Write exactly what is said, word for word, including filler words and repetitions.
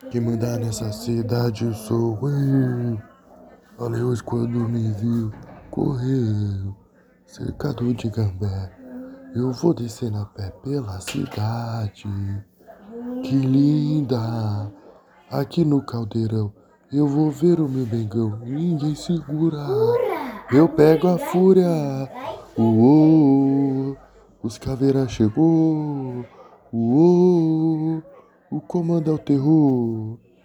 Quem manda nessa cidade sou eu. A leões quando me viu, correu, cercado de gambé. Eu vou descer a pé pela cidade, que linda. Aqui no caldeirão, eu vou ver o meu bengão, ninguém segura. Eu pego a fúria, uou, os caveiras chegou, uou, o comando é o terror.